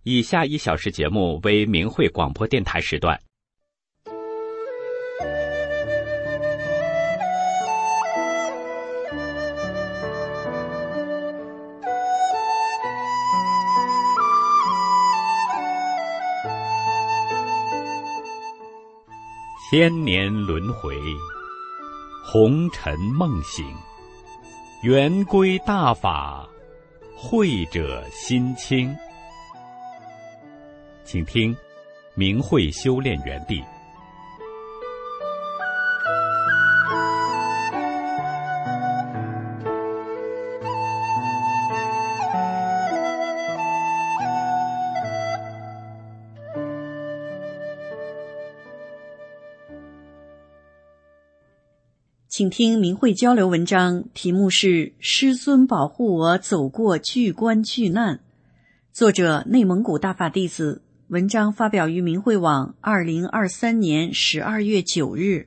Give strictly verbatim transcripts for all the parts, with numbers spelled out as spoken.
以下一小时节目为明慧广播电台时段。千年轮回，红尘梦醒，圆归大法，慧者心清。请听明慧修炼园地。 请听明慧交流文章，题目是师尊保护我走过巨关巨难，作者内蒙古大法弟子，文章发表于明慧网二零二三年十二月九日。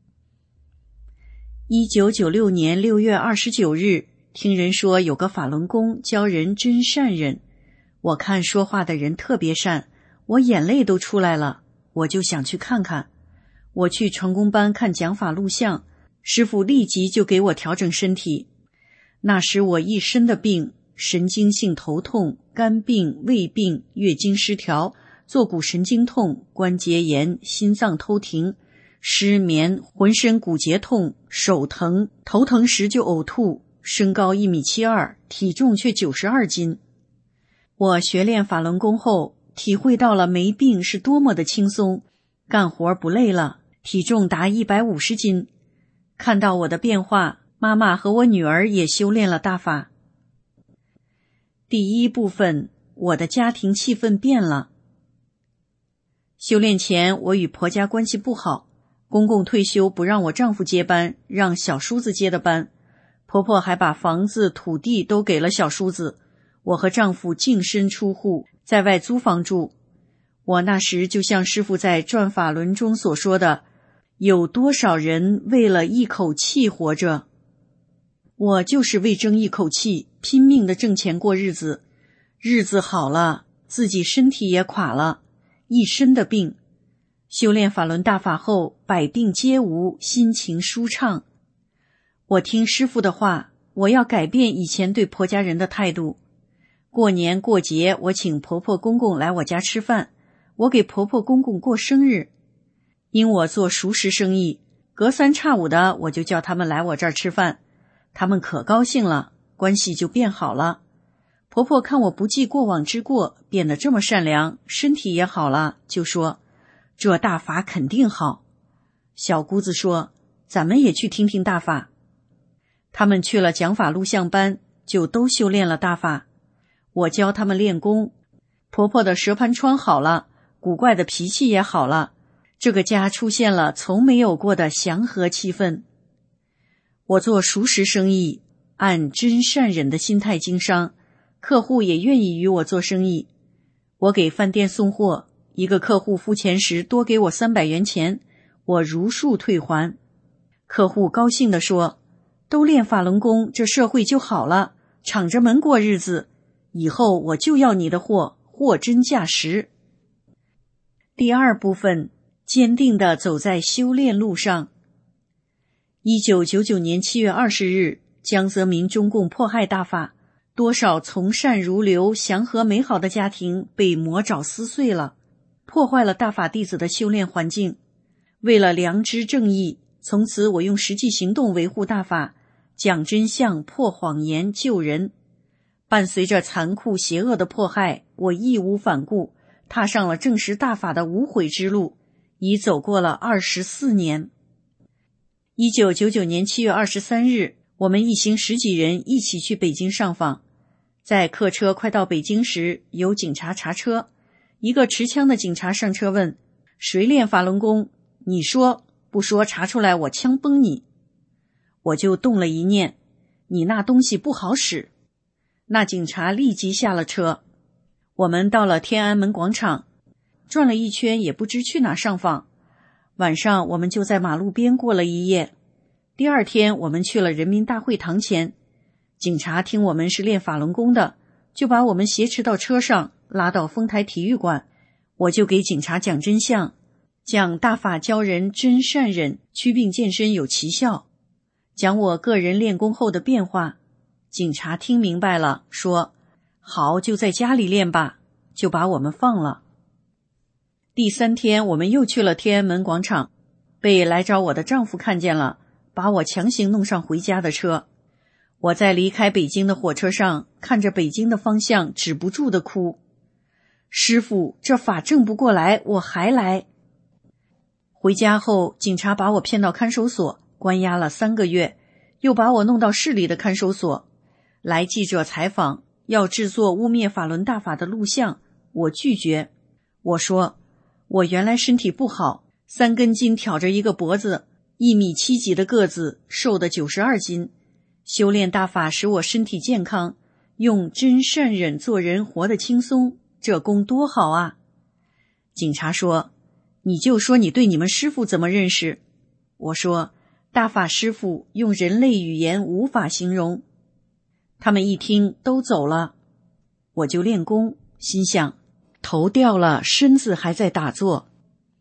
一九九六年六月二十九日，听人说有个法轮功教人真善忍，我看说话的人特别善，我眼泪都出来了，我就想去看看。我去成功班看讲法录像，师父立即就给我调整身体。那时我一身的病，神经性头痛、肝病、胃病、月经失调、坐骨神经痛、关节炎、心脏偷停、失眠、浑身骨节痛、手疼、头疼时就呕吐，身高一米七二，体重却九十二斤。我学练法轮功后，体会到了没病是多么的轻松，干活不累了，体重达一百五十斤。看到我的变化，妈妈和我女儿也修炼了大法。第一部分，我的家庭气氛变了。修炼前，我与婆家关系不好，公公退休不让我丈夫接班，让小叔子接的班。婆婆还把房子、土地都给了小叔子，我和丈夫净身出户，在外租房住。我那时就像师父在《转法轮》中所说的，有多少人为了一口气活着？我就是为争一口气，拼命的挣钱过日子。日子好了，自己身体也垮了，一身的病。修炼法轮大法后，百病皆无，心情舒畅。我听师父的话，我要改变以前对婆家人的态度。过年过节，我请婆婆公公来我家吃饭，我给婆婆公公过生日。因我做熟食生意，隔三差五的我就叫他们来我这儿吃饭，他们可高兴了，关系就变好了。婆婆看我不记过往之过，变得这么善良，身体也好了，就说这大法肯定好。小姑子说咱们也去听听大法。他们去了讲法录像班，就都修炼了大法。我教他们练功，婆婆的舌盘疮好了，古怪的脾气也好了，这个家出现了从没有过的祥和气氛。我做熟食生意，按真善忍的心态经商，客户也愿意与我做生意。我给饭店送货，一个客户付钱时多给我三百元钱，我如数退还。客户高兴地说，都练法轮功，这社会就好了，敞着门过日子，以后我就要你的货，货真价实。第二部分，坚定地走在修炼路上。一九九九年七月二十日，江泽民中共迫害大法，多少从善如流、祥和美好的家庭被魔爪撕碎了，破坏了大法弟子的修炼环境。为了良知正义，从此我用实际行动维护大法，讲真相、破谎言、救人。伴随着残酷邪恶的迫害，我义无反顾，踏上了证实大法的无悔之路，已走过了二十四年。一九九九年七月二十三日，我们一行十几人一起去北京上访。在客车快到北京时，有警察查车，一个持枪的警察上车问，谁练法轮功？你说，不说查出来我枪崩你。我就动了一念，你那东西不好使。那警察立即下了车。我们到了天安门广场，转了一圈也不知去哪上访。晚上我们就在马路边过了一夜。第二天我们去了人民大会堂前，警察听我们是练法轮功的，就把我们挟持到车上， 拉到丰台体育馆，我就给警察讲真相，讲大法教人真善忍，祛病健身有奇效，讲我个人练功后的变化。警察听明白了，说好，就在家里练吧，就把我们放了。第三天我们又去了天安门广场，被来找我的丈夫看见了，把我强行弄上回家的车。我在离开北京的火车上，看着北京的方向，止不住的哭。师父，这法正不过来，我还来。回家后，警察把我骗到看守所，关押了三个月，又把我弄到市里的看守所。来记者采访，要制作污蔑法轮大法的录像，我拒绝。我说，我原来身体不好，三根筋挑着一个脖子，一米七几的个子，瘦的九十二斤。修炼大法使我身体健康，用真善忍做人活得轻松，这功多好啊！警察说，你就说你对你们师父怎么认识？我说，大法师父用人类语言无法形容。他们一听都走了，我就练功，心想头掉了，身子还在打坐。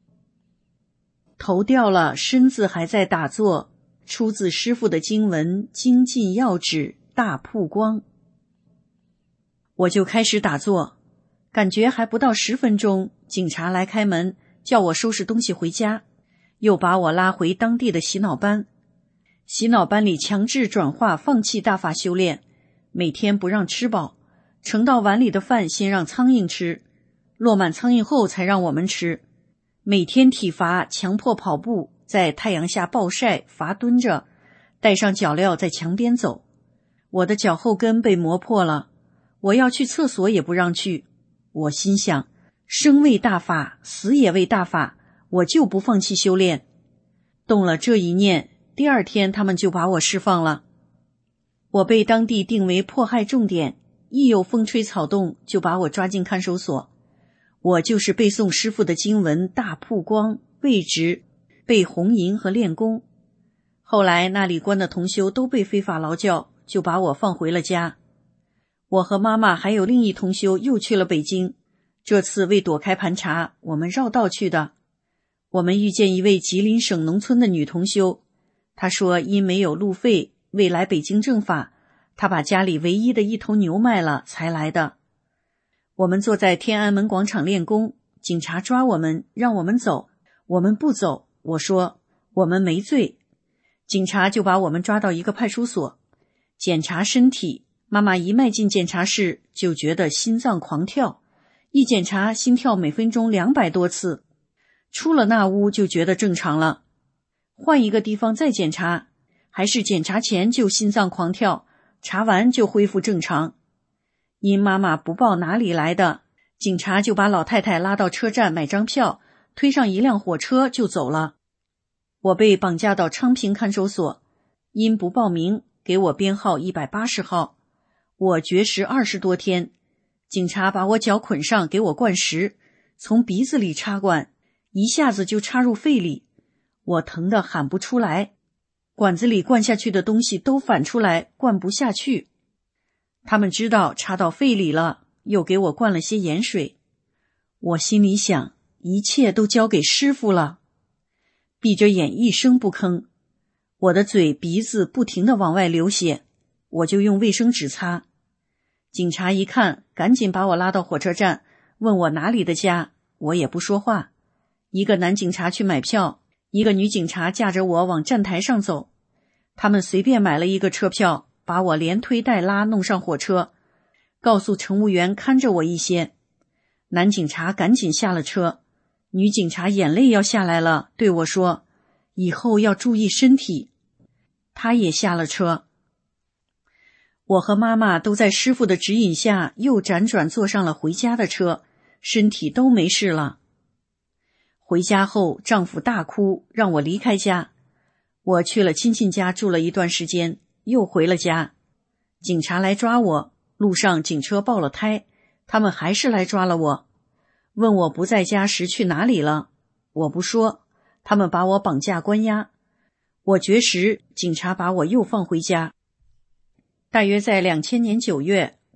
头掉了，身子还在打坐，出自师父的经文，精进要旨，大曝光。我就开始打坐，感觉还不到十分钟，警察来开门，叫我收拾东西回家，又把我拉回当地的洗脑班。洗脑班里强制转化放弃大法修炼，每天不让吃饱，盛到碗里的饭先让苍蝇吃，落满苍蝇后才让我们吃。每天体罚，强迫跑步，在太阳下暴晒，罚蹲着，带上脚镣在墙边走。我的脚后跟被磨破了，我要去厕所也不让去。我心想，生为大法，死也为大法，我就不放弃修炼。动了这一念，第二天他们就把我释放了。我被当地定为迫害重点，一有风吹草动就把我抓进看守所。我就是背诵师父的经文大曝光，位职，背红银和练功。后来那里关的同修都被非法劳教，就把我放回了家。我和妈妈还有另一同修又去了北京，这次为躲开盘查，我们绕道去的。我们遇见一位吉林省农村的女同修，她说因没有路费，未来北京正法，她把家里唯一的一头牛卖了才来的。我们坐在天安门广场练功，警察抓我们，让我们走，我们不走，我说我们没罪。警察就把我们抓到一个派出所，检查身体。妈妈一迈进检查室就觉得心脏狂跳，一检查心跳每分钟两百多次。出了那屋就觉得正常了，换一个地方再检查，还是检查前就心脏狂跳，查完就恢复正常。因妈妈不报哪里来的，警察就把老太太拉到车站买张票，推上一辆火车就走了。我被绑架到昌平看守所，因不报名，给我编号一百八十号。我绝食二十多天，警察把我脚捆上，给我灌食，从鼻子里插管，一下子就插入肺里，我疼得喊不出来，管子里灌下去的东西都反出来，灌不下去。他们知道插到肺里了，又给我灌了些盐水。我心里想，一切都交给师父了。闭着眼一声不吭，我的嘴鼻子不停地往外流血，我就用卫生纸擦。警察一看，赶紧把我拉到火车站，问我哪里的家，我也不说话。一个男警察去买票，一个女警察架着我往站台上走。他们随便买了一个车票，把我连推带拉弄上火车，告诉乘务员看着我一些。男警察赶紧下了车，女警察眼泪要下来了，对我说，以后要注意身体。她也下了车。我和妈妈都在师父的指引下，又辗转坐上了回家的车，身体都没事了。回家后，丈夫大哭，让我离开家。我去了亲戚家住了一段时间，又回了家。警察来抓我，路上警车爆了胎，他们还是来抓了我，问我不在家时去哪里了，我不说，他们把我绑架关押。我绝食，警察把我又放回家。大约在两千年九月，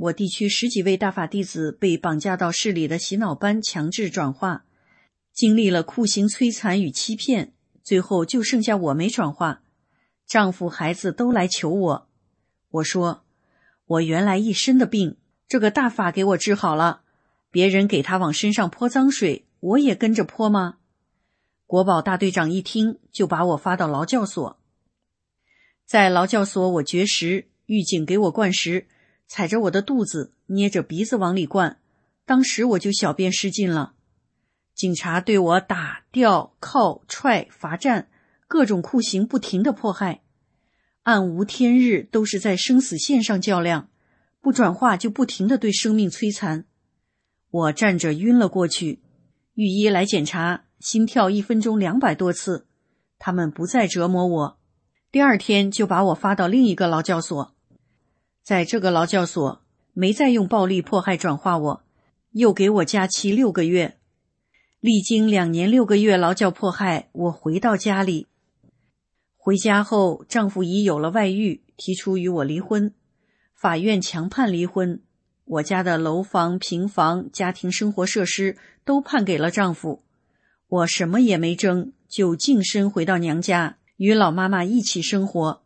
我地区十几位大法弟子被绑架到市里的洗脑班强制转化，经历了酷刑摧残与欺骗，最后就剩下我没转化。丈夫孩子都来求我，我说我原来一身的病，这个大法给我治好了，别人给他往身上泼脏水，我也跟着泼吗？国保大队长一听，就把我发到劳教所。在劳教所我绝食，狱警给我灌食，踩着我的肚子，捏着鼻子往里灌，当时我就小便失禁了。警察对我打、吊、铐、踹、罚站，各种酷刑不停地迫害，暗无天日，都是在生死线上较量，不转化就不停地对生命摧残。我站着晕了过去，狱医来检查，心跳一分钟两百多次，他们不再折磨我。第二天就把我发到另一个劳教所，在这个劳教所没再用暴力迫害转化我，又给我假期六个月。历经两年六个月劳教迫害，我回到家里。回家后，丈夫已有了外遇，提出与我离婚，法院强判离婚，我家的楼房、平房、家庭生活设施都判给了丈夫。我什么也没争，就净身回到娘家，与老妈妈一起生活。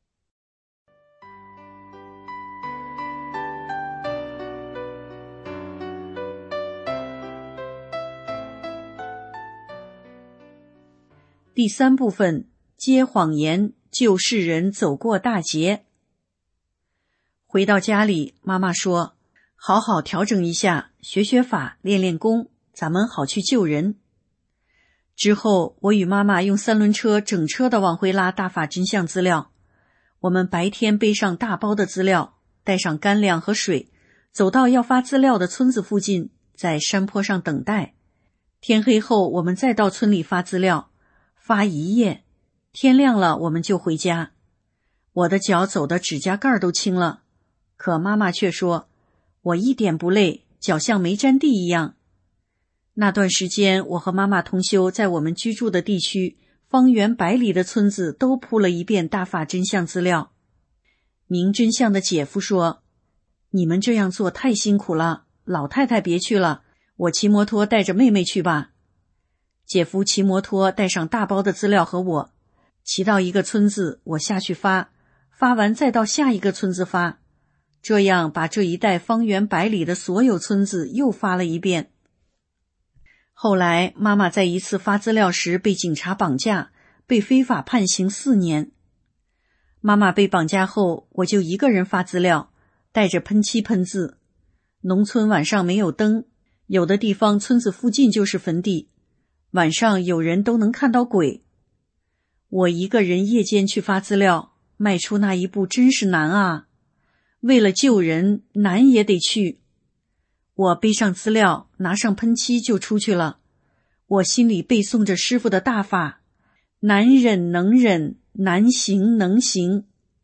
第三部分，揭谎言，救世人走过大劫。回到家里，妈妈说，好好调整一下，学学法，练练功，咱们好去救人。之后，我与妈妈用三轮车整车的往回拉大法真相资料。我们白天背上大包的资料，带上干粮和水，走到要发资料的村子附近，在山坡上等待。天黑后，我们再到村里发资料，发一夜，天亮了我们就回家。我的脚走的指甲盖都青了，可妈妈却说，我一点不累，脚像没沾地一样。那段时间，我和妈妈同修在我们居住的地区，方圆百里的村子都铺了一遍大法真相资料。明真相的姐夫说，你们这样做太辛苦了，老太太别去了，我骑摩托带着妹妹去吧。姐夫骑摩托带上大包的资料和我，骑到一个村子，我下去发，发完再到下一个村子发，这样把这一带方圆百里的所有村子又发了一遍。后来妈妈在一次发资料时被警察绑架，被非法判刑四年。妈妈被绑架后，我就一个人发资料，带着喷漆喷字。农村晚上没有灯，有的地方村子附近就是坟地，晚上有人都能看到鬼。我一个人夜间去发资料，迈出那一步真是难啊！为了救人，难也得去。我背上资料，拿上喷漆就出去了。我心里背诵着师父的大法，难忍能忍，难行能行。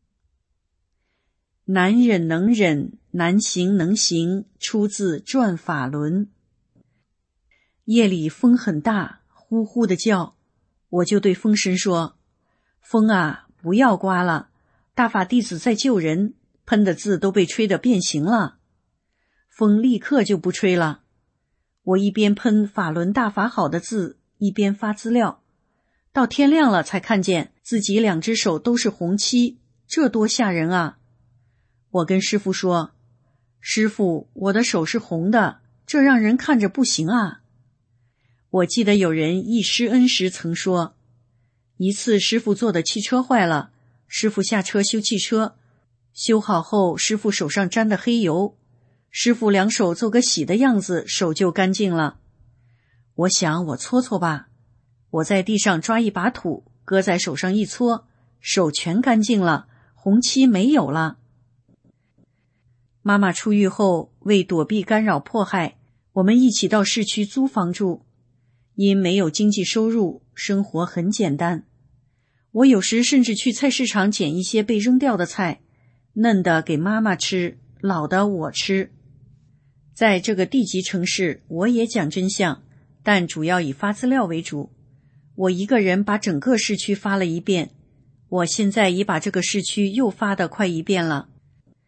难忍能忍，难行能行，出自《转法轮》。夜里风很大，呼呼的叫，我就对风神说，风啊，不要刮了，大法弟子在救人，喷的字都被吹得变形了。风立刻就不吹了。我一边喷法轮大法好的字，一边发资料，到天亮了才看见自己两只手都是红漆，这多吓人啊！我跟师父说，师父，我的手是红的，这让人看着不行啊。我记得有人忆师恩时曾说，一次师父坐的汽车坏了，师父下车修汽车，修好后师父手上沾的黑油，师父两手做个洗的样子，手就干净了。我想我搓搓吧，我在地上抓一把土，搁在手上一搓，手全干净了，红漆没有了。妈妈出狱后，为躲避干扰迫害，我们一起到市区租房住。因没有经济收入，生活很简单。我有时甚至去菜市场捡一些被扔掉的菜，嫩的给妈妈吃，老的我吃。在这个地级城市，我也讲真相，但主要以发资料为主。我一个人把整个市区发了一遍，我现在已把这个市区又发得快一遍了。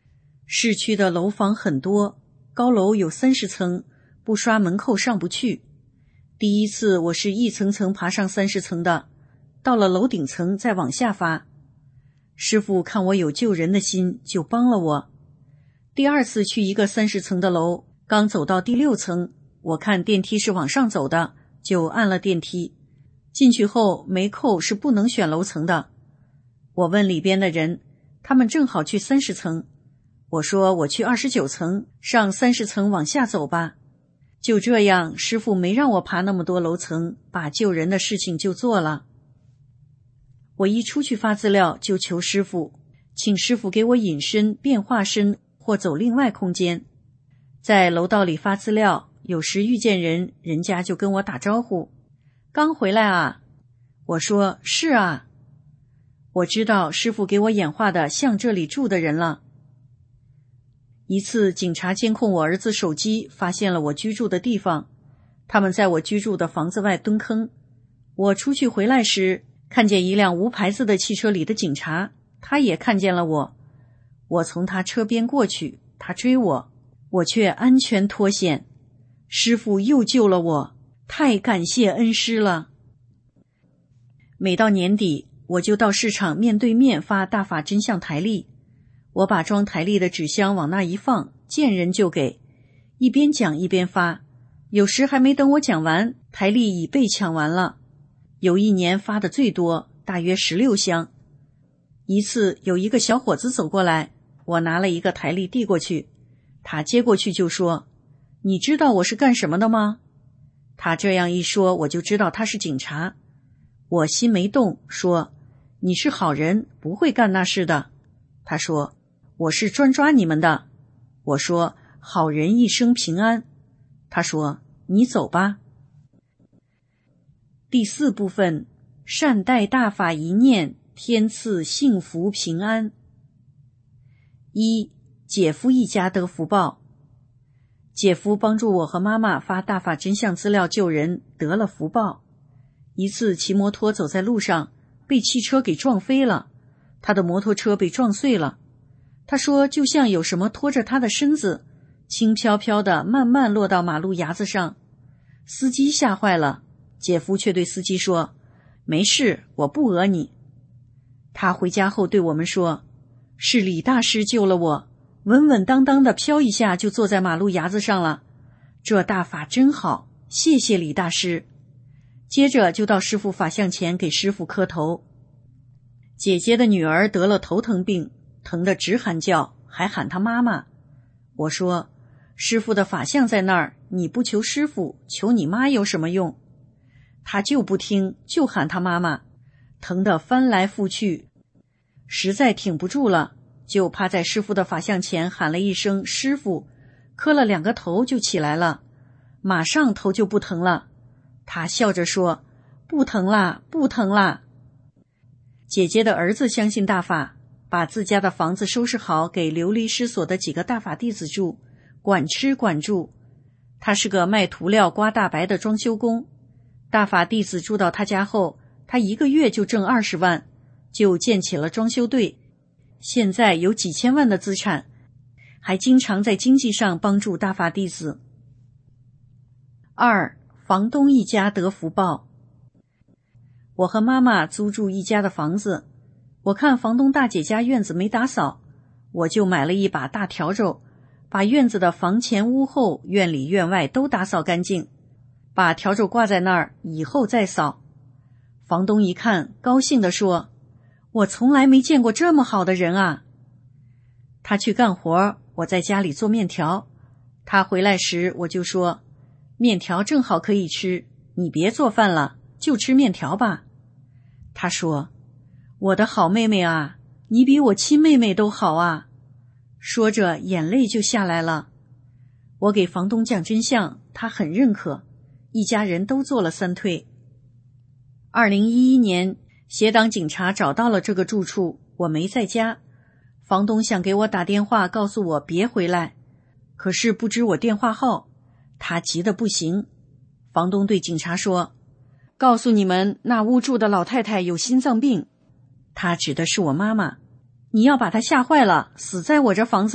市区的楼房很多，高楼有三十层，不刷门扣上不去。第一次我是一层层爬上三十层的，到了楼顶层再往下发。师傅看我有救人的心，就帮了我。第二次去一个三十层的楼，刚走到第六层，我看电梯是往上走的，就按了电梯。进去后没扣是不能选楼层的。我问里边的人，他们正好去三十层。我说我去二十九层，上三十层往下走吧。就这样，师傅没让我爬那么多楼层，把救人的事情就做了。我一出去发资料，就求师傅，请师傅给我隐身、变化身或走另外空间。在楼道里发资料，有时遇见人，人家就跟我打招呼，刚回来啊？我说是啊。我知道师傅给我演化的像这里住的人了。一次警察监控我儿子手机，发现了我居住的地方，他们在我居住的房子外蹲坑。我出去回来时，看见一辆无牌子的汽车里的警察，他也看见了我。我从他车边过去，他追我，我却安全脱险。师傅又救了我，太感谢恩师了。每到年底，我就到市场面对面发大法真相台历。我把装台历的纸箱往那一放，见人就给，一边讲一边发。有时还没等我讲完，台历已被抢完了。有一年发的最多，大约十六箱。一次有一个小伙子走过来，我拿了一个台历递过去，他接过去就说：“你知道我是干什么的吗？”他这样一说，我就知道他是警察。我心没动，说：“你是好人，不会干那事的。”他说：“我是专抓你们的。”我说：“好人一生平安。”他说：“你走吧。”第四部分，善待大法一念，天赐幸福平安。一，姐夫一家得福报。姐夫帮助我和妈妈发大法真相资料救人，得了福报。一次骑摩托走在路上，被汽车给撞飞了，他的摩托车被撞碎了。他说就像有什么拖着他的身子，轻飘飘的慢慢落到马路牙子上。司机吓坏了，姐夫却对司机说：“没事，我不讹你。”他回家后对我们说：“是李大师救了我，稳稳当当的飘一下就坐在马路牙子上了，这大法真好，谢谢李大师。”接着就到师父法像前给师父磕头。姐姐的女儿得了头疼病，疼得直喊叫，还喊她妈妈。我说：“师父的法像在那儿，你不求师父，求你妈有什么用？”她就不听，就喊她妈妈，疼得翻来覆去，实在挺不住了，就趴在师父的法像前喊了一声师父，磕了两个头就起来了，马上头就不疼了。她笑着说：“不疼啦，不疼啦。”姐姐的儿子相信大法，把自家的房子收拾好，给流离失所的几个大法弟子住，管吃管住。他是个卖涂料刮大白的装修工，大法弟子住到他家后，他一个月就挣二十万，就建起了装修队，现在有几千万的资产，还经常在经济上帮助大法弟子。二，房东一家得福报。我和妈妈租住一家的房子，我看房东大姐家院子没打扫，我就买了一把大笤帚，把院子的房前屋后、院里院外都打扫干净，把笤帚挂在那儿，以后再扫。房东一看，高兴地说：“我从来没见过这么好的人啊！”他去干活，我在家里做面条。他回来时，我就说：“面条正好可以吃，你别做饭了，就吃面条吧。”他说：“我的好妹妹啊，你比我亲妹妹都好啊。”说着眼泪就下来了。我给房东讲真相，他很认可，一家人都做了三退。二零一一年，协党警察找到了这个住处，我没在家。房东想给我打电话告诉我别回来，可是不知我电话号，他急得不行。房东对警察说：“告诉你们，那屋住的老太太有心脏病。”他指的是我妈妈，你要把她吓坏了，死在我这房子里。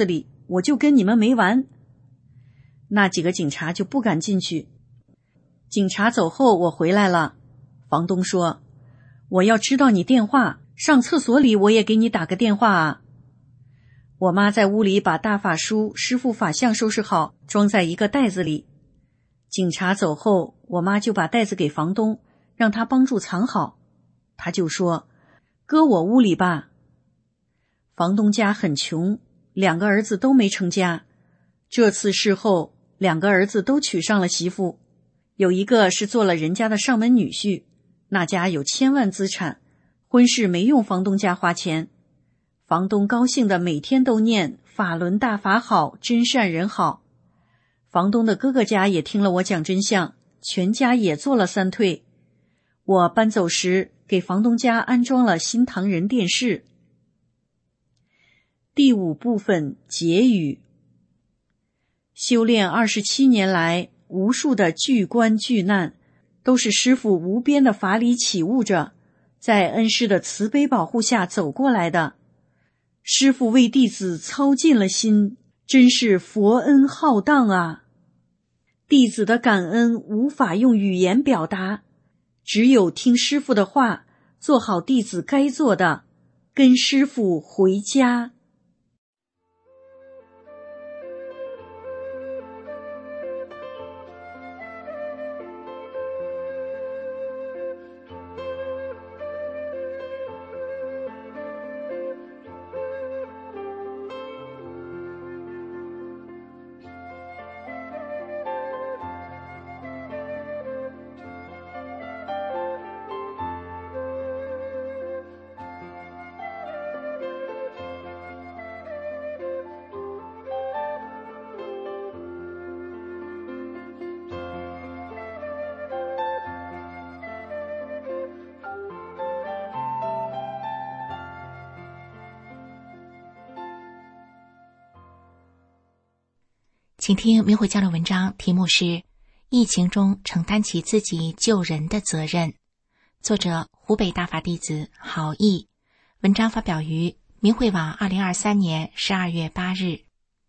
我就跟你们没完。那几个警察就不敢进去。警察走后，我回来了。房东说，我要知道你电话，上厕所里我也给你打个电话啊。我妈在屋里把大法书、师父法相收拾好，装在一个袋子里。警察走后，我妈就把袋子给房东，让他帮助藏好。他就说，搁我屋里吧。房东家很穷，两个儿子都没成家。这次事后，两个儿子都娶上了媳妇，有一个是做了人家的上门女婿，那家有千万资产，婚事没用房东家花钱。房东高兴的每天都念法轮大法好，真善人好。房东的哥哥家也听了我讲真相，全家也做了三退。我搬走时给房东家安装了新唐人电视。第五部分结语。修炼二十七年来，无数的巨关巨难，都是师父无边的法理启悟着，在恩师的慈悲保护下走过来的。师父为弟子操尽了心，真是佛恩浩荡啊！弟子的感恩无法用语言表达，只有听师父的话，做好弟子该做的，跟师父回家。 请听明慧交流文章，题目是疫情中承担起自己救人的责任，作者湖北大法弟子郝毅，文章发表于明慧网二零二三年十二月八日。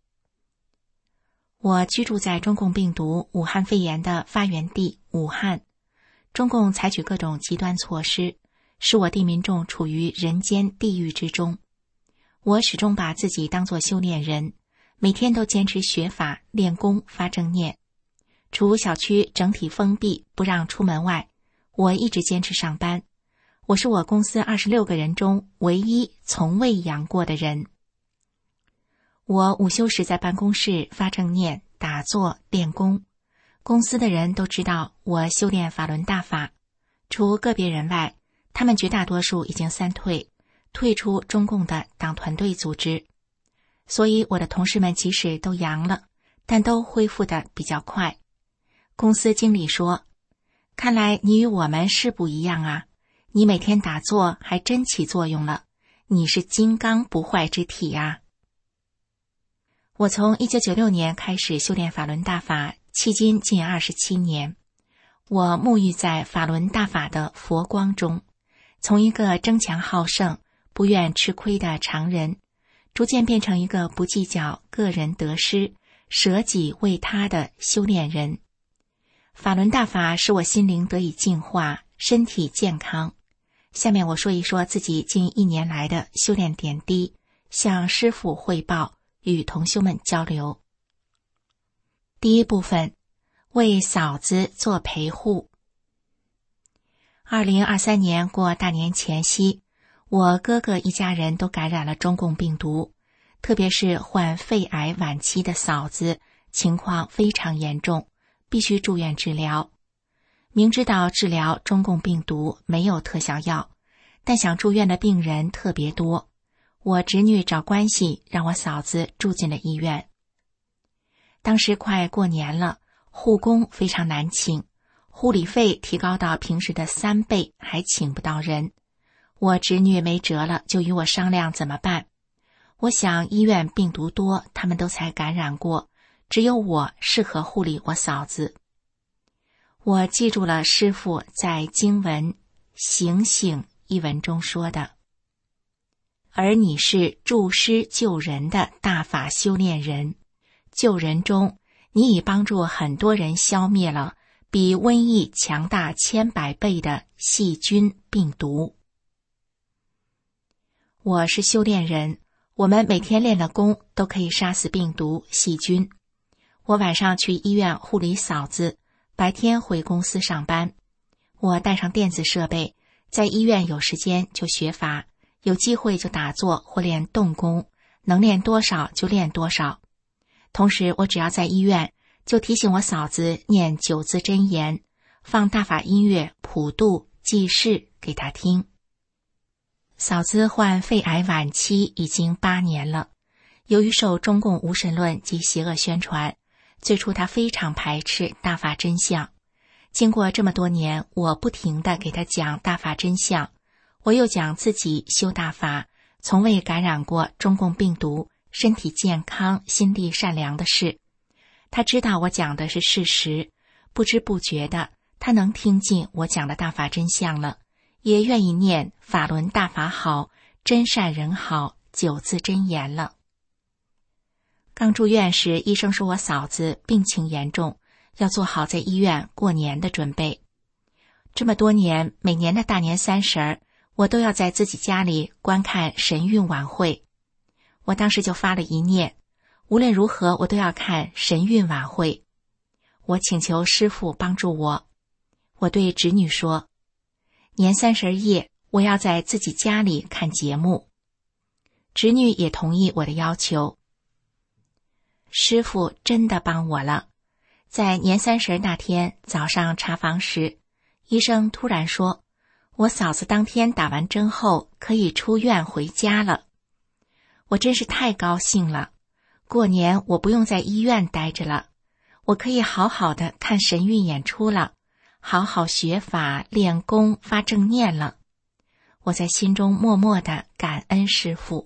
我居住在中共病毒武汉肺炎的发源地武汉，中共采取各种极端措施，使我地民众处于人间地狱之中。我始终把自己当作修炼人，每天都坚持学法、练功、发正念。除小区整体封闭不让出门外，我一直坚持上班。我是我公司二十六个人中唯一从未阳过的人。我午休时在办公室发正念、打坐、练功。公司的人都知道我修炼法轮大法，除个别人外，他们绝大多数已经三退，退出中共的党团队组织。所以我的同事们即使都阳了，但都恢复得比较快。公司经理说，看来你与我们是不一样啊，你每天打坐还真起作用了，你是金刚不坏之体啊。我从一九九六年开始修炼法轮大法，迄今近二十七年。我沐浴在法轮大法的佛光中，从一个争强好胜、不愿吃亏的常人，逐渐变成一个不计较个人得失、舍己为他的修炼人。法轮大法使我心灵得以净化，身体健康。下面我说一说自己近一年来的修炼点滴，向师父汇报，与同修们交流。第一部分，为嫂子做陪护。二零二三年过大年前夕，我哥哥一家人都感染了中共病毒，特别是患肺癌晚期的嫂子，情况非常严重，必须住院治疗。明知道治疗中共病毒没有特效药，但想住院的病人特别多。我侄女找关系让我嫂子住进了医院。当时快过年了，护工非常难请，护理费提高到平时的三倍，还请不到人。我侄女没辙了，就与我商量怎么办。我想医院病毒多，他们都才感染过，只有我适合护理我嫂子。我记住了师父在经文醒醒一文中说的： 而你是助师救人的大法修炼人。救人中，你已帮助很多人消灭了比瘟疫强大千百倍的细菌病毒。我是修炼人，我们每天练的功都可以杀死病毒细菌。我晚上去医院护理嫂子，白天回公司上班。我带上电子设备，在医院有时间就学法，有机会就打坐或练动功，能练多少就练多少。同时我只要在医院，就提醒我嫂子念九字真言，放大法音乐普度济世给她听。嫂子患肺癌晚期已经八年了，由于受中共无神论及邪恶宣传，最初她非常排斥大法真相。经过这么多年，我不停地给她讲大法真相，我又讲自己修大法，从未感染过中共病毒，身体健康，心地善良的事。她知道我讲的是事实，不知不觉的，她能听进我讲的大法真相了，也愿意念法轮大法好，真善人好九字真言了。刚住院时，医生说我嫂子病情严重，要做好在医院过年的准备。这么多年，每年的大年三十儿，我都要在自己家里观看神韵晚会。我当时就发了一念，无论如何我都要看神韵晚会。我请求师父帮助我。我对侄女说，年三十夜我要在自己家里看节目。侄女也同意我的要求。师父真的帮我了。在年三十那天早上查房时，医生突然说，我嫂子当天打完针后可以出院回家了。我真是太高兴了，过年我不用在医院待着了，我可以好好的看神韵演出了，好好学法练功发正念了。我在心中默默的感恩师父。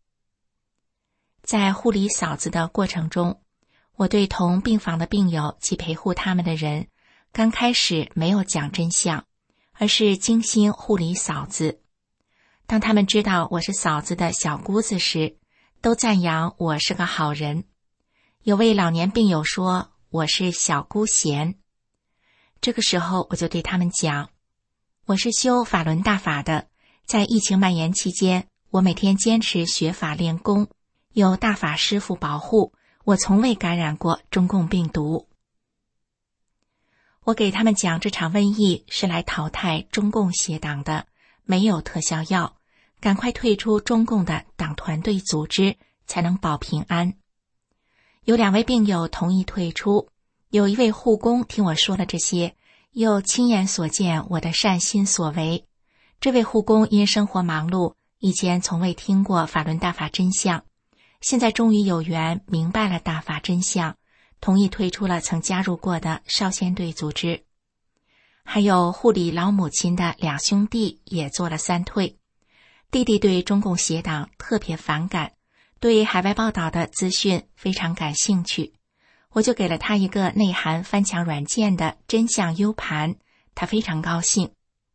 在护理嫂子的过程中，我对同病房的病友及陪护他们的人，刚开始没有讲真相，而是精心护理嫂子。当他们知道我是嫂子的小姑子时，都赞扬我是个好人。有位老年病友说我是小姑贤。这个时候我就对他们讲，我是修法轮大法的，在疫情蔓延期间，我每天坚持学法练功，有大法师父保护，我从未感染过中共病毒。我给他们讲，这场瘟疫是来淘汰中共邪党的，没有特效药，赶快退出中共的党团队组织，才能保平安。有两位病友同意退出，有一位护工听我说了这些，又亲眼所见我的善心所为。这位护工因生活忙碌，以前从未听过法轮大法真相，现在终于有缘明白了大法真相，同意退出了曾加入过的少先队组织。还有护理老母亲的两兄弟也做了三退。弟弟对中共邪党特别反感，对海外报道的资讯非常感兴趣，我就给了他一个内涵翻墙软件的真相 U 盘，他非常高兴。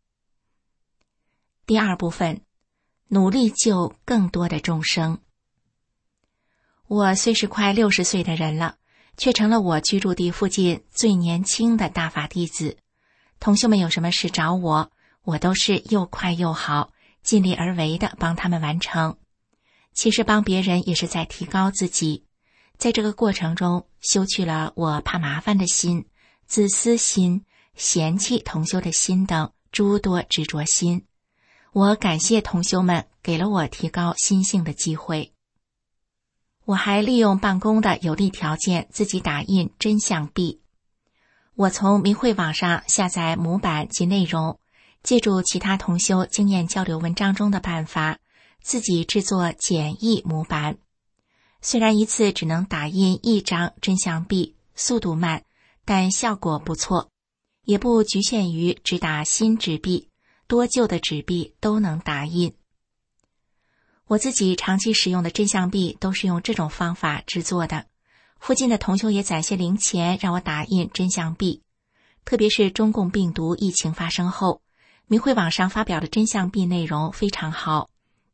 第二部分，努力救更多的众生。我虽是快六十岁的人了，却成了我居住地附近最年轻的大法弟子。同修们有什么事找我，我都是又快又好，尽力而为的帮他们完成。其实帮别人也是在提高自己，在这个过程中修去了我怕麻烦的心、自私心、嫌弃同修的心等诸多执着心。我感谢同修们给了我提高心性的机会。我还利用办公的有利条件自己打印真相币。我从明慧网上下载模板及内容，借助其他同修经验交流文章中的办法，自己制作简易模板。虽然一次只能打印一张真相币，速度慢，但效果不错，也不局限于只打新纸币，多旧的纸币都能打印。我自己长期使用的真相币都是用这种方法制作的。附近的同修也攒些零钱让我打印真相币。特别是中共病毒疫情发生后，明慧网上发表的真相币内容非常好，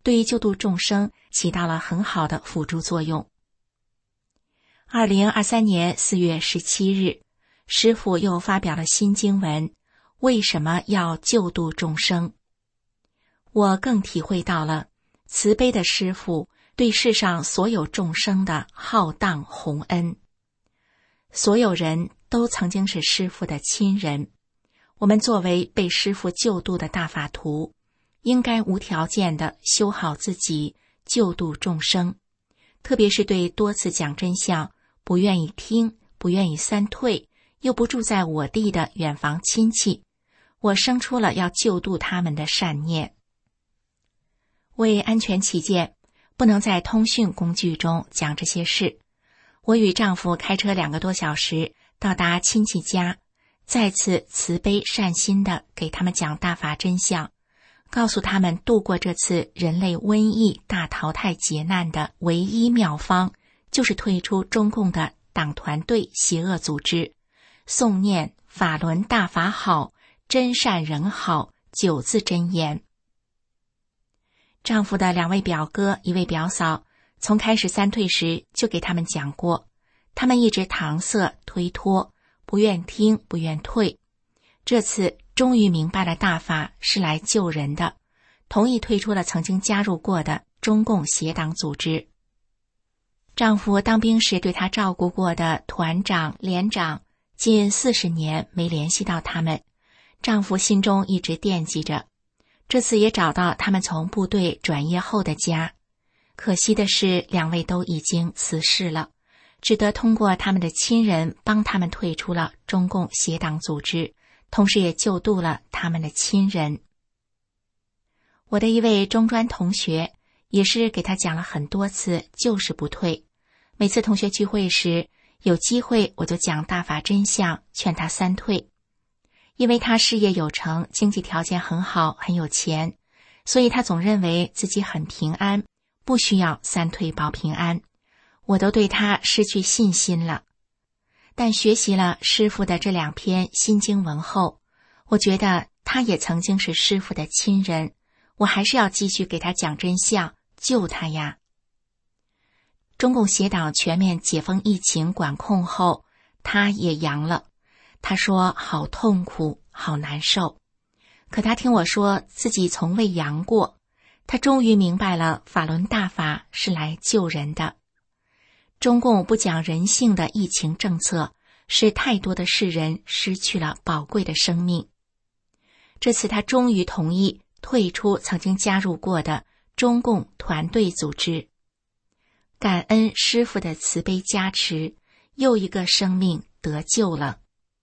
对于救度众生起到了很好的辅助作用。二零二三年四月十七日，师父又发表了新经文，为什么要救度众生？我更体会到了慈悲的师父对世上所有众生的浩荡宏恩。所有人都曾经是师父的亲人，我们作为被师父救度的大法徒，应该无条件地修好自己，救度众生，特别是对多次讲真相不愿意听，不愿意三退，又不住在我地的远房亲戚，我生出了要救度他们的善念。为安全起见，不能在通讯工具中讲这些事。我与丈夫开车两个多小时到达亲戚家，再次慈悲善心地给他们讲大法真相，告诉他们度过这次人类瘟疫大淘汰劫难的唯一妙方，就是退出中共的党团队邪恶组织，诵念法轮大法好，真善人好九字真言。丈夫的两位表哥一位表嫂从开始三退时就给他们讲过，他们一直搪塞推脱，不愿听不愿退，这次终于明白了大法是来救人的，同意退出了曾经加入过的中共邪党组织。丈夫当兵时对他照顾过的团长连长近四十年没联系到他们，丈夫心中一直惦记着，这次也找到他们从部队转业后的家，可惜的是两位都已经辞世了，只得通过他们的亲人帮他们退出了中共邪党组织，同时也救度了他们的亲人。我的一位中专同学也是给他讲了很多次，就是不退。每次同学聚会时，有机会我就讲大法真相，劝他三退。因为他事业有成，经济条件很好，很有钱，所以他总认为自己很平安，不需要三退保平安。我都对他失去信心了。但学习了师父的这两篇心经文后，我觉得他也曾经是师父的亲人，我还是要继续给他讲真相，救他呀。中共邪党全面解封疫情管控后，他也阳了。他说好痛苦，好难受。可他听我说自己从未阳过，他终于明白了法轮大法是来救人的。中共不讲人性的疫情政策，使太多的世人失去了宝贵的生命。这次他终于同意退出曾经加入过的中共团队组织。感恩师父的慈悲加持，又一个生命得救了。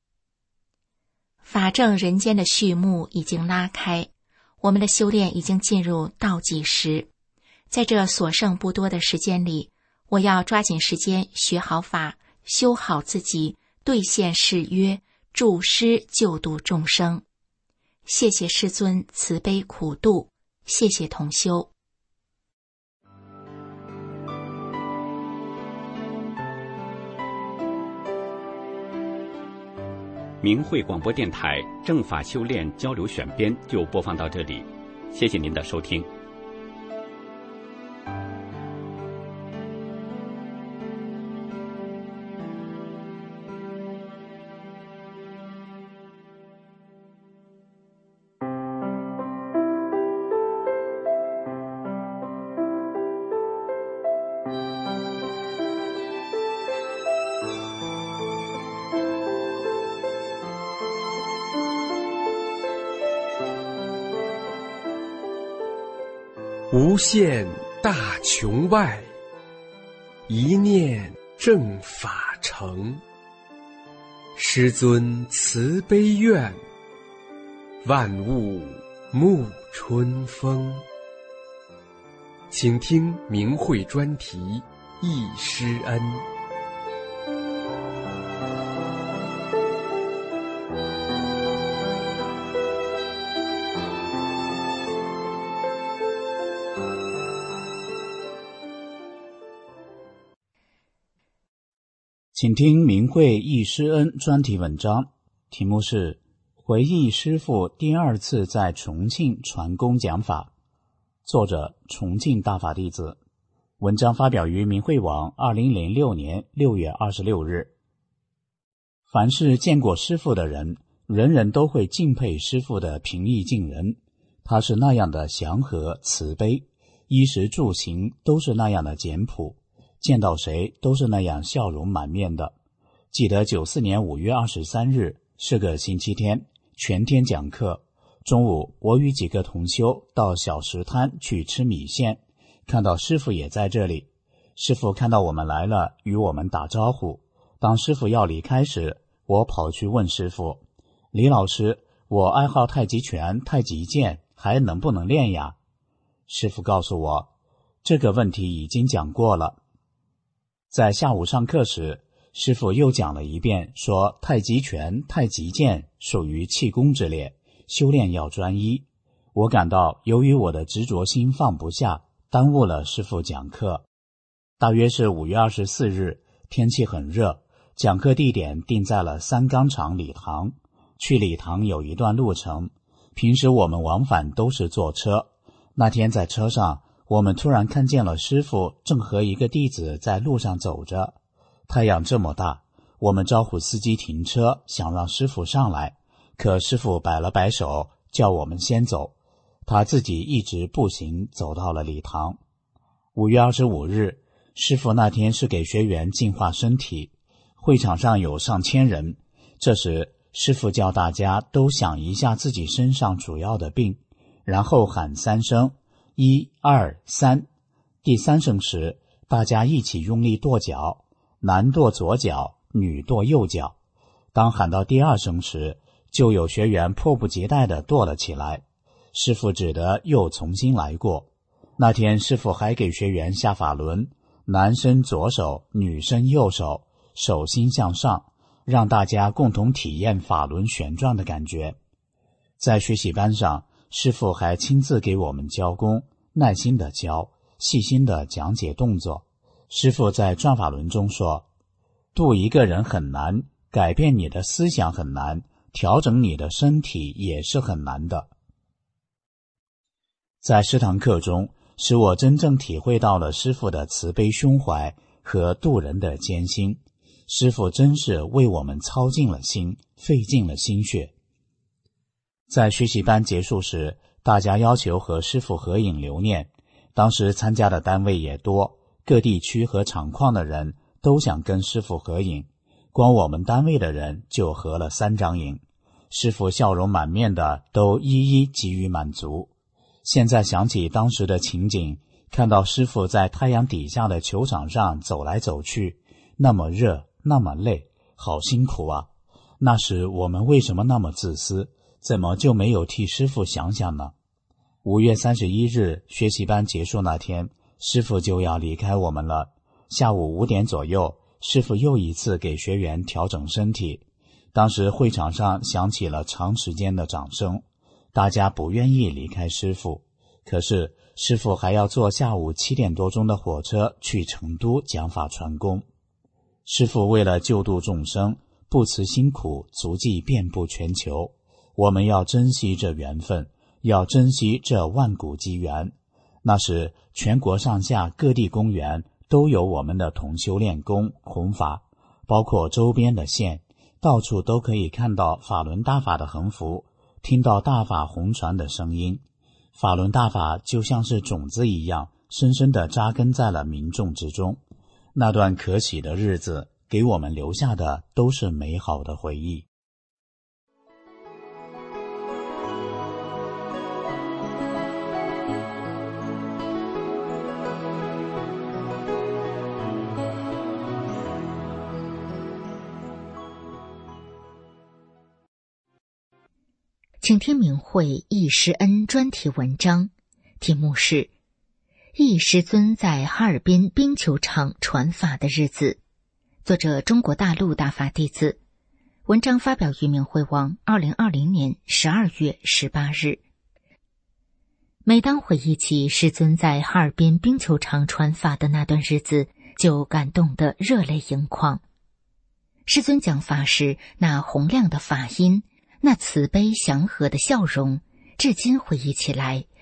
法正人间的序幕已经拉开，我们的修炼已经进入倒计时。在这所剩不多的时间里，我要抓紧时间学好法，修好自己，兑现誓约，助师救度众生。谢谢师尊慈悲苦度，谢谢同修。 明慧广播电台正法修炼交流选编就播放到这里，谢谢您的收听。 无限大穹外，一念正法成。师尊慈悲愿，万物沐春风。请听明慧专题忆师恩。 请听明慧忆师恩专题文章，题目是回忆师父第二次在重庆传功讲法， 作者崇敬大法弟子。文章发表于明慧网二零零六年六月二十六日。凡是见过师父的人，人人都会敬佩师父的平易近人。他是那样的祥和慈悲，衣食住行都是那样的简朴，见到谁都是那样笑容满面的。记得九四年五月二十三日是个星期天，全天讲课。中午我与几个同修到小石滩去吃米线，看到师父也在这里。师父看到我们来了，与我们打招呼。当师父要离开时，我跑去问师父：李老师，我爱好太极拳、太极剑，还能不能练呀？师父告诉我，这个问题已经讲过了。在下午上课时，师父又讲了一遍，说太极拳、太极剑属于气功之列，修炼要专一。我感到由于我的执着心放不下，耽误了师父讲课。大约是五月二十四日，天气很热，讲课地点定在了三钢厂礼堂。去礼堂有一段路程，平时我们往返都是坐车。那天在车上，我们突然看见了师父正和一个弟子在路上走着。太阳这么大，我们招呼司机停车，想让师父上来，可师父摆了摆手，叫我们先走。他自己一直步行走到了礼堂。五月二十五日，师父那天是给学员净化身体，会场上有上千人。这时师父叫大家都想一下自己身上主要的病，然后喊三声，一二三。第三声时，大家一起用力跺脚，男跺左脚，女跺右脚。当喊到第二声时，就有学员迫不及待地跺了起来。师父只得又重新来过。那天师父还给学员下法轮，男伸左手，女伸右手，手心向上，让大家共同体验法轮旋转的感觉。在学习班上，师父还亲自给我们教功，耐心地教，细心地讲解动作。师父在转法轮中说，度一个人很难，改变你的思想很难，调整你的身体也是很难的。在师堂课中，使我真正体会到了师父的慈悲胸怀和度人的艰辛。师父真是为我们操尽了心，费尽了心血。在学习班结束时，大家要求和师父合影留念。当时参加的单位也多，各地区和厂矿的人都想跟师父合影，光我们单位的人就合了三张影。师父笑容满面的都一一给予满足。现在想起当时的情景，看到师父在太阳底下的球场上走来走去，那么热，那么累，好辛苦啊！那时我们为什么那么自私？怎么就没有替师父想想呢？五月三十一日学习班结束那天，师父就要离开我们了。下午五点左右，师父又一次给学员调整身体。当时会场上响起了长时间的掌声，大家不愿意离开师父。可是师父还要坐下午七点多钟的火车去成都讲法传功。师父为了救度众生，不辞辛苦，足迹遍布全球。我们要珍惜这缘分，要珍惜这万古机缘。那时全国上下各地公园都有我们的同修练功弘法，包括周边的县，到处都可以看到法轮大法的横幅，听到大法弘传的声音。法轮大法就像是种子一样，深深地扎根在了民众之中。那段可喜的日子，给我们留下的都是美好的回忆。 请听明慧易师恩专题文章，题目是易师尊在哈尔滨冰球场传法的日子，作者中国大陆大法弟子。文章发表于明慧网二零二零年十二月十八日。每当回忆起师尊在哈尔滨冰球场传法的那段日子，就感动得热泪盈眶。师尊讲法时那洪亮的法音，那慈悲祥和的笑容，至今回忆起来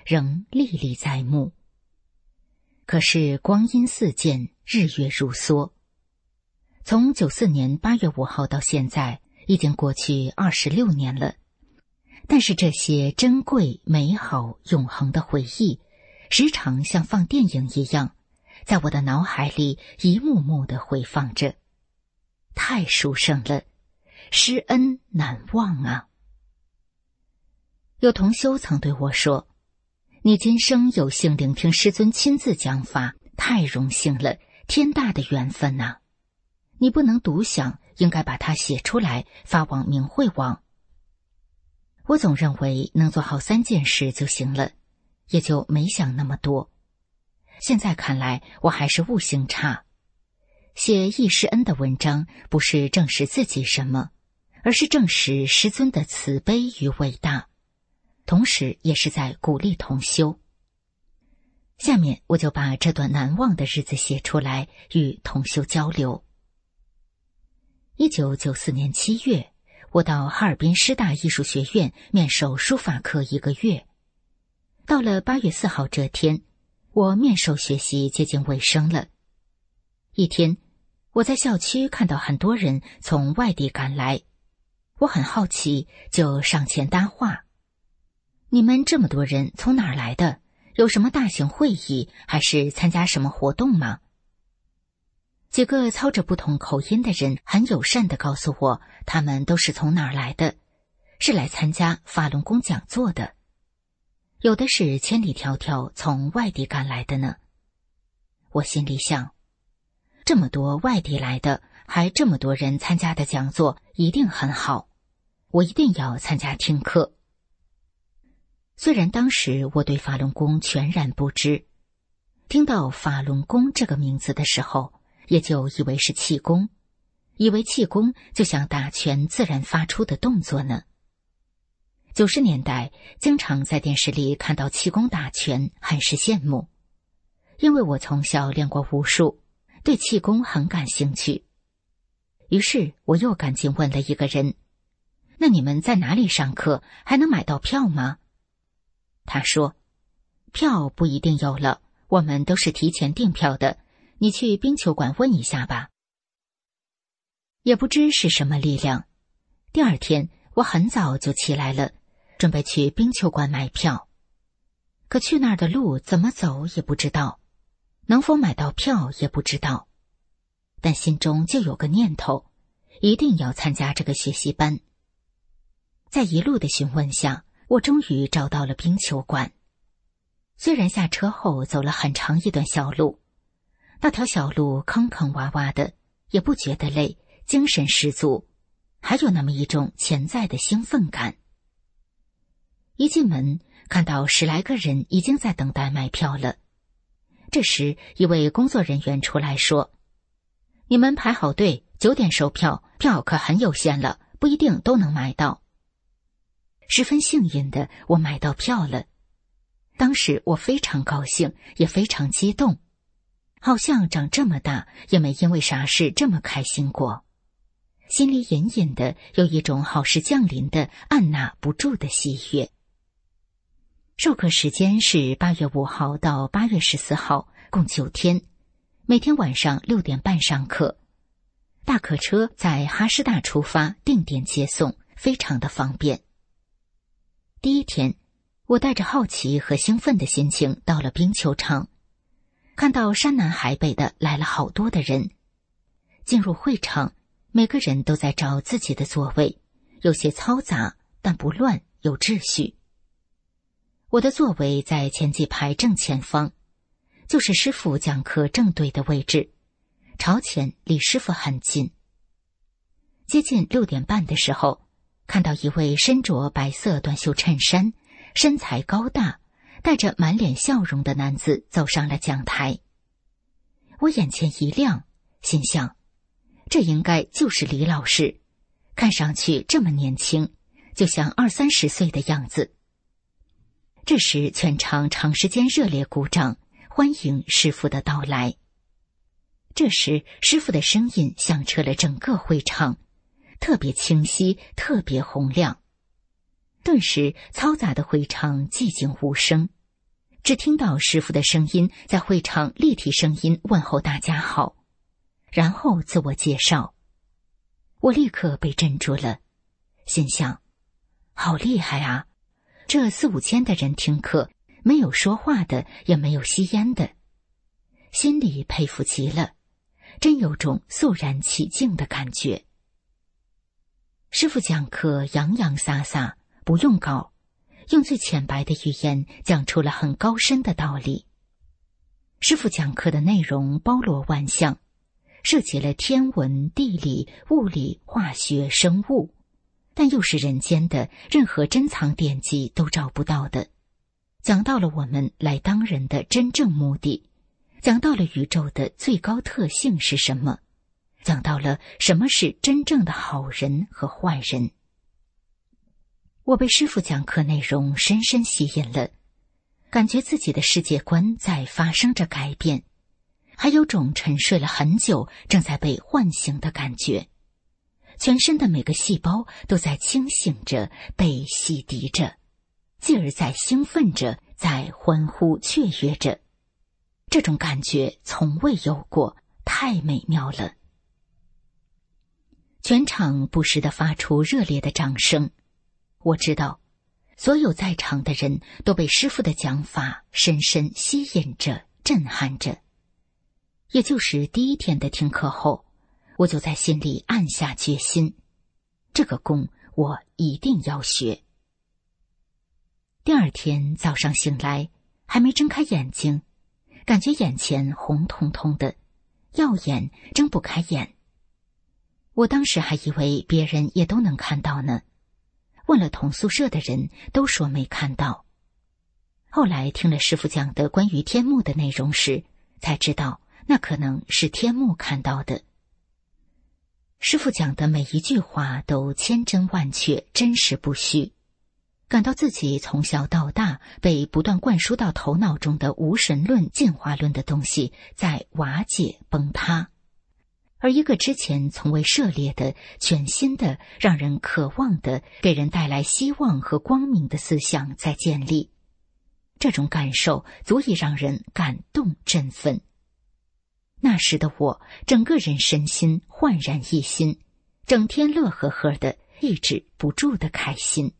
仍历历在目。可是光阴似箭，日月如梭。从九四年八月五号到现在，已经过去二十六年了。但是这些珍贵、美好、永恒的回忆，时常像放电影一样，在我的脑海里一幕幕地回放着。太殊胜了，师恩难忘啊！有同修曾对我说，你今生有幸聆听师尊亲自讲法，太荣幸了，天大的缘分啊！你不能独享，应该把它写出来，发往明慧网。我总认为能做好三件事就行了，也就没想那么多。现在看来，我还是悟性差。写忆师恩的文章，不是证实自己什么，而是证实师尊的慈悲与伟大，同时也是在鼓励同修。下面我就把这段难忘的日子写出来，与同修交流。一九九四年七月，我到哈尔滨师大艺术学院面授书法课一个月。到了八月四号这天，我面授学习接近尾声了。一天，我在校区看到很多人从外地赶来，我很好奇，就上前搭话：“你们这么多人从哪儿来的？有什么大型会议，还是参加什么活动吗？”几个操着不同口音的人很友善地告诉我，他们都是从哪儿来的，是来参加法轮功讲座的。有的是千里迢迢从外地赶来的呢。我心里想，这么多外地来的，还这么多人参加的讲座，一定很好，我一定要参加听课。虽然当时我对法轮功全然不知，听到法轮功这个名字的时候，也就以为是气功，以为气功就像打拳自然发出的动作呢。九十年代经常在电视里看到气功打拳，很是羡慕。因为我从小练过武术，对气功很感兴趣。于是我又赶紧问了一个人：“那你们在哪里上课？还能买到票吗？”他说：“票不一定有了，我们都是提前订票的。你去冰球馆问一下吧。”也不知是什么力量，第二天我很早就起来了，准备去冰球馆买票。可去那儿的路怎么走也不知道，能否买到票也不知道。但心中就有个念头，一定要参加这个学习班。在一路的询问下，我终于找到了冰球馆。虽然下车后走了很长一段小路，那条小路坑坑洼洼的，也不觉得累，精神十足，还有那么一种潜在的兴奋感。一进门，看到十来个人已经在等待买票了。这时，一位工作人员出来说：“你们排好队，九点售票，票可很有限了，不一定都能买到。”十分幸运的，我买到票了。当时我非常高兴，也非常激动，好像长这么大也没因为啥事这么开心过，心里隐隐的有一种好事降临的按捺不住的喜悦。授课时间是八月五号到八月十四号，共九天，每天晚上六点半上课。大客车在哈师大出发，定点接送，非常的方便。第一天，我带着好奇和兴奋的心情到了冰球场，看到山南海北的来了好多的人。进入会场，每个人都在找自己的座位，有些嘈杂，但不乱，有秩序。我的座位在前几排正前方，就是师父讲课正对的位置，朝前离师父很近。接近六点半的时候，看到一位身着白色短袖衬衫，身材高大，带着满脸笑容的男子走上了讲台。我眼前一亮，心想，这应该就是李老师，看上去这么年轻，就像二三十岁的样子。这时全场长时间热烈鼓掌，欢迎师父的到来。这时师父的声音响彻了整个会场，特别清晰，特别洪亮。顿时嘈杂的会场寂静无声， 只听到师父的声音在会场立体声音问候大家好，然后自我介绍。我立刻被镇住了，心想，好厉害啊，这四五千的人听课，没有说话的，也没有吸烟的，心里佩服极了，真有种肃然起敬的感觉。师父讲课洋洋洒洒，不用稿，用最浅白的语言讲出了很高深的道理。师父讲课的内容包罗万象，涉及了天文、地理、物理、化学、生物，但又是人间的任何珍藏典籍都找不到的。讲到了我们来当人的真正目的，讲到了宇宙的最高特性是什么，讲到了什么是真正的好人和坏人。我被师父讲课内容深深吸引了，感觉自己的世界观在发生着改变，还有种沉睡了很久正在被唤醒的感觉，全身的每个细胞都在清醒着，被洗涤着，继而在兴奋着，在欢呼雀跃着。这种感觉从未有过，太美妙了。全场不时地发出热烈的掌声。我知道，所有在场的人都被师父的讲法深深吸引着，震撼着。也就是第一天的听课后，我就在心里暗下决心，这个功我一定要学。第二天早上醒来，还没睁开眼睛，感觉眼前红彤彤的，耀眼，睁不开眼。我当时还以为别人也都能看到呢，问了同宿舍的人，都说没看到。后来听了师父讲的关于天幕的内容时，才知道那可能是天幕看到的。师父讲的每一句话都千真万确，真实不虚，感到自己从小到大被不断灌输到头脑中的无神论、进化论的东西在瓦解崩塌，而一个之前从未涉猎的全新的让人渴望的给人带来希望和光明的思想在建立。这种感受足以让人感动振奋。那时的我整个人身心焕然一新，整天乐呵呵的，抑制不住的开心。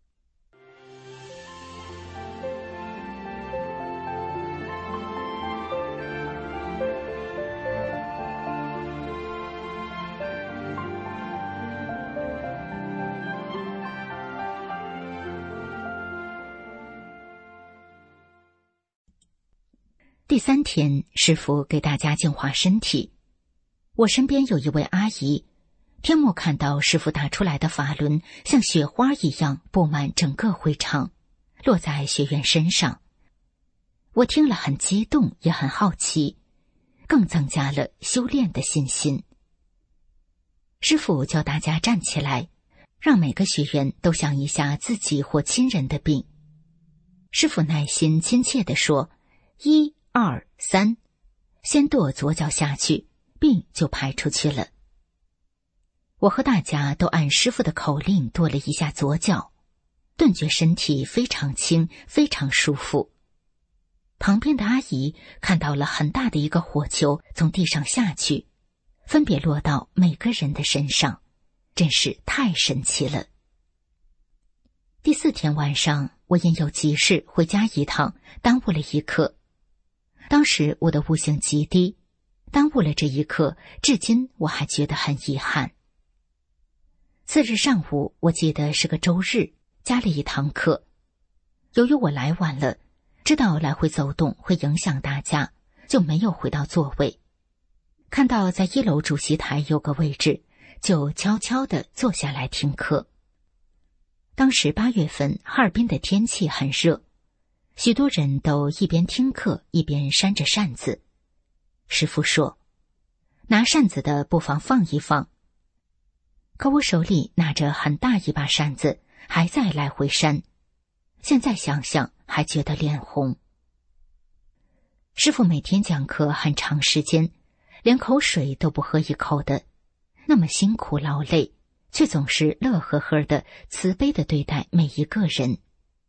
第三天，师父给大家净化身体。我身边有一位阿姨，天幕看到师父打出来的法轮像雪花一样布满整个会场，落在学员身上。我听了很激动，也很好奇，更增加了修炼的信心。师父叫大家站起来，让每个学员都想一下自己或亲人的病。师父耐心亲切地说，一二三，先跺左脚下去，病就排出去了。我和大家都按师父的口令跺了一下左脚，顿觉身体非常轻，非常舒服。旁边的阿姨看到了很大的一个火球从地上下去，分别落到每个人的身上，真是太神奇了。第四天晚上，我因有急事回家一趟，耽误了一课。当时我的悟性极低，耽误了这一刻，至今我还觉得很遗憾。次日上午，我记得是个周日，加了一堂课。由于我来晚了，知道来回走动会影响大家，就没有回到座位。看到在一楼主席台有个位置，就悄悄地坐下来听课。当时八月份，哈尔滨的天气很热，许多人都一边听课一边扇着扇子。师父说，拿扇子的不妨放一放。可我手里拿着很大一把扇子，还在来回扇，现在想想还觉得脸红。师父每天讲课很长时间，连口水都不喝一口的，那么辛苦劳累，却总是乐呵呵的、慈悲的对待每一个人。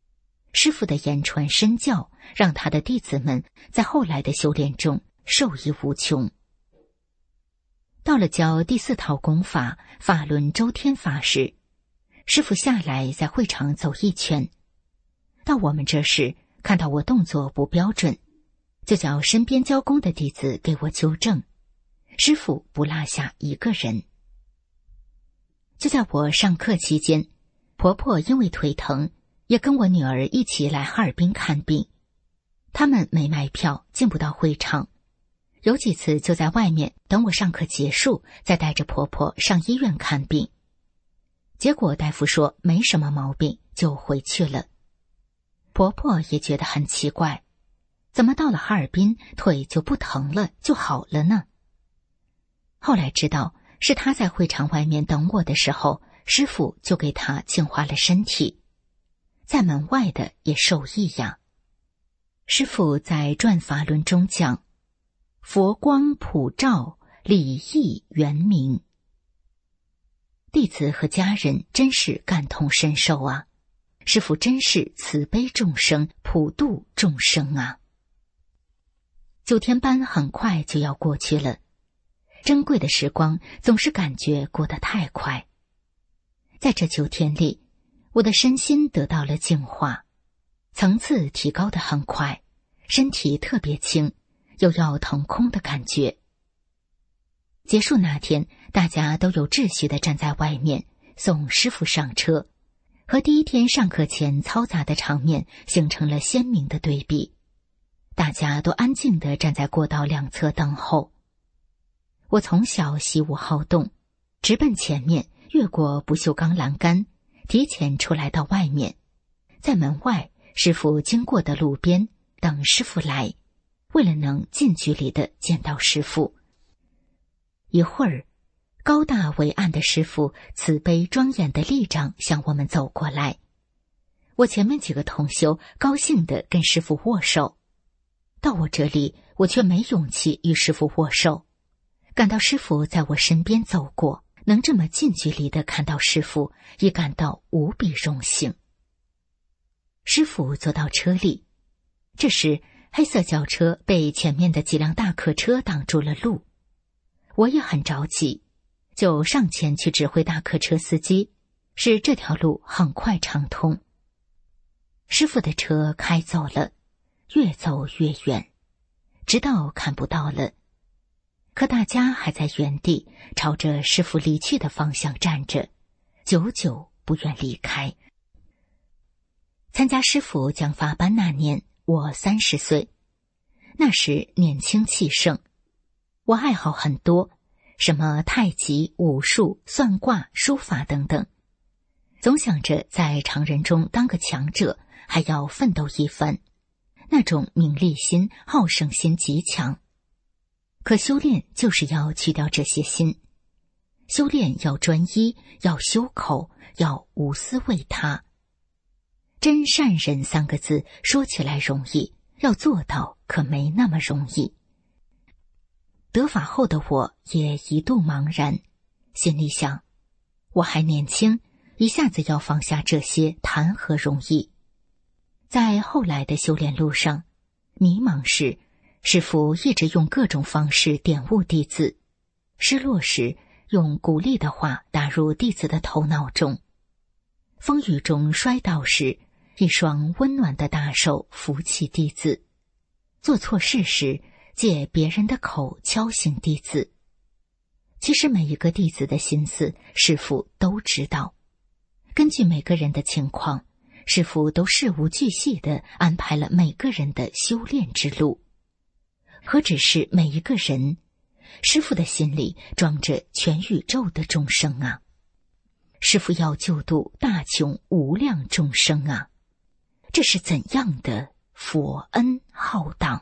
师父的言传身教，让他的弟子们在后来的修炼中受益无穷。到了教第四套功法法轮周天法时，师父下来在会场走一圈，到我们这时看到我动作不标准，就叫身边教功的弟子给我纠正，师父不落下一个人。就在我上课期间，婆婆因为腿疼，也跟我女儿一起来哈尔滨看病。他们没买票，进不到会场，有几次就在外面等我上课结束，再带着婆婆上医院看病。结果大夫说没什么毛病，就回去了。婆婆也觉得很奇怪，怎么到了哈尔滨腿就不疼了，就好了呢？后来知道是她在会场外面等我的时候，师父就给她净化了身体，在门外的也受益呀。师父在转法轮中讲，佛光普照，礼义圆明。弟子和家人真是感同身受啊，师父真是慈悲众生，普度众生啊。九天班很快就要过去了，珍贵的时光总是感觉过得太快。在这九天里，我的身心得到了净化，层次提高得很快，身体特别轻，又要腾空的感觉。结束那天，大家都有秩序地站在外面送师父上车，和第一天上课前嘈杂的场面形成了鲜明的对比。大家都安静地站在过道两侧等候。我从小习武好动，直奔前面，越过不锈钢栏杆，提前出来到外面，在门外师父经过的路边等师父来，为了能近距离地见到师父。一会儿，高大伟岸的师父慈悲庄严的立掌向我们走过来。我前面几个同修高兴地跟师父握手，到我这里，我却没勇气与师父握手。感到师父在我身边走过，能这么近距离地看到师父，也感到无比荣幸。师父坐到车里，这时黑色轿车被前面的几辆大客车挡住了路。我也很着急，就上前去指挥大客车司机，使这条路很快畅通。师父的车开走了，越走越远，直到看不到了。可大家还在原地朝着师父离去的方向站着，久久不愿离开。参加师父讲法班那年，我三十岁，那时年轻气盛，我爱好很多，什么太极、武术、算卦、书法等等，总想着在常人中当个强者，还要奋斗一番，那种名利心、好胜心极强。可修炼就是要去掉这些心，修炼要专一，要修口，要无私为他。真善人三个字说起来容易，要做到可没那么容易。得法后的我也一度茫然，心里想，我还年轻，一下子要放下这些谈何容易。在后来的修炼路上，迷茫时，师父一直用各种方式点悟弟子，失落时用鼓励的话打入弟子的头脑中，风雨中摔倒时，一双温暖的大手扶起弟子，做错事时借别人的口敲醒弟子。其实每一个弟子的心思，师父都知道，根据每个人的情况，师父都事无巨细地安排了每个人的修炼之路。何止是每一个人，师父的心里装着全宇宙的众生啊！师父要救度大穷无量众生啊！这是怎样的佛恩浩荡！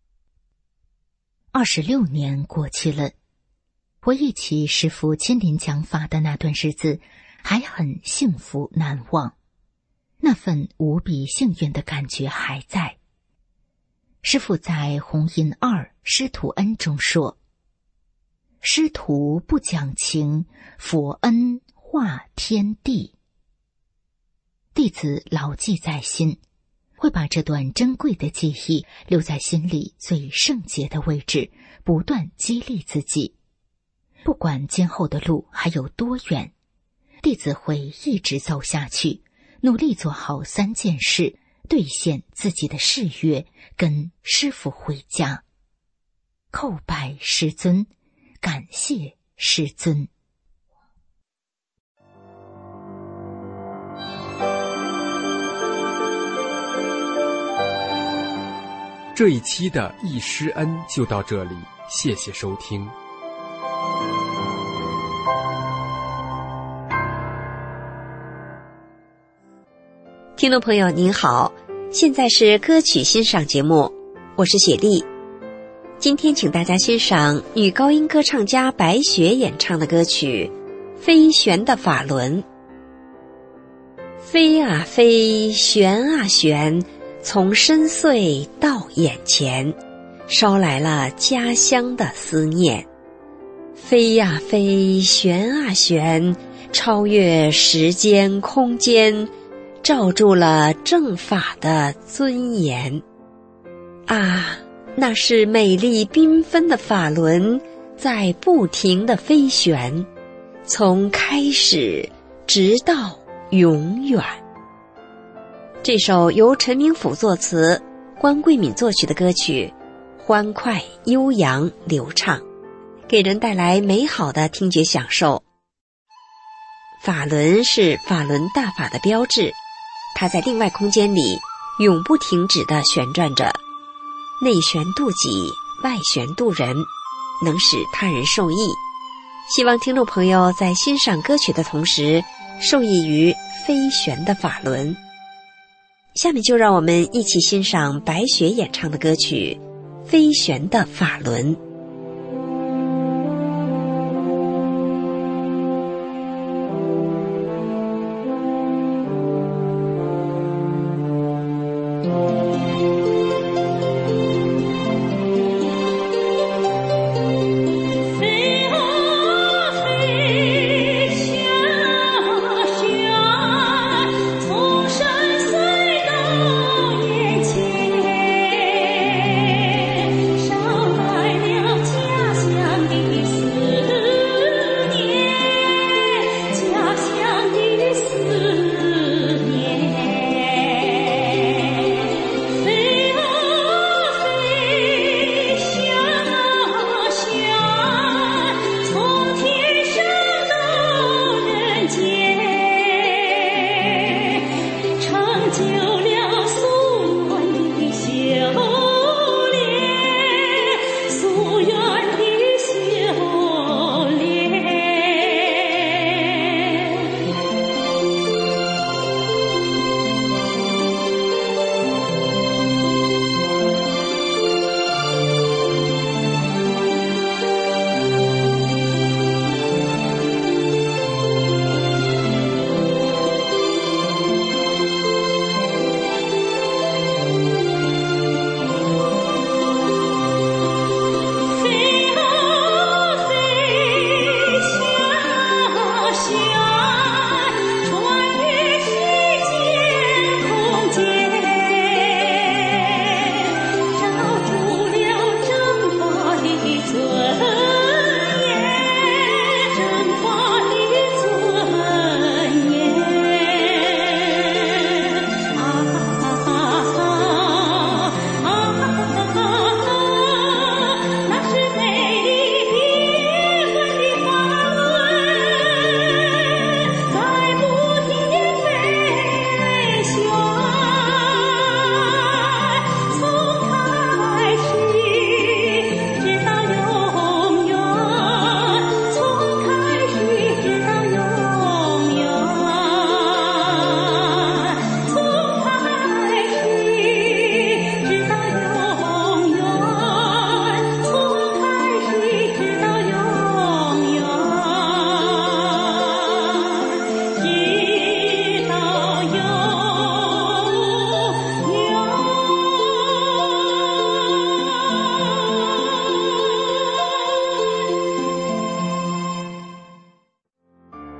二十六年过去了，回忆起师父亲临讲法的那段日子，还很幸福难忘，那份无比幸运的感觉还在。师父在弘音二师徒恩中说，师徒不讲情，佛恩化天地。弟子牢记在心， 会把这段珍贵的记忆留在心里最圣洁的位置，不断激励自己。不管今后的路还有多远，弟子会一直走下去，努力做好三件事，兑现自己的誓约，跟师父回家。叩拜师尊，感谢师尊。 这一期的忆师恩就到这里，谢谢收听。 听众朋友您好，现在是歌曲欣赏节目，我是雪莉。今天请大家欣赏女高音歌唱家白雪演唱的歌曲《飞旋的法轮》。飞啊飞，旋啊旋，从深邃到眼前，捎来了家乡的思念。飞呀飞，旋啊旋，超越时间空间，罩住了正法的尊严。啊，那是美丽缤纷的法轮在不停地飞旋，从开始直到永远。这首由陈明甫作词、关桂敏作曲的歌曲，欢快、悠扬、流畅，给人带来美好的听觉享受。法轮是法轮大法的标志，它在另外空间里永不停止地旋转着，内旋度己，外旋度人，能使他人受益。希望听众朋友在欣赏歌曲的同时，受益于飞旋的法轮。下面就让我们一起欣赏白雪演唱的歌曲《飞旋的法轮》。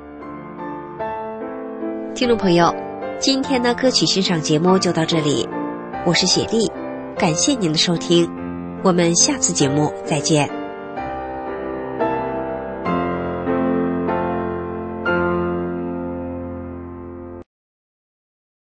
听众朋友，今天的歌曲欣赏节目就到这里， 我是雪莉，感谢您的收听，我们下次节目再见。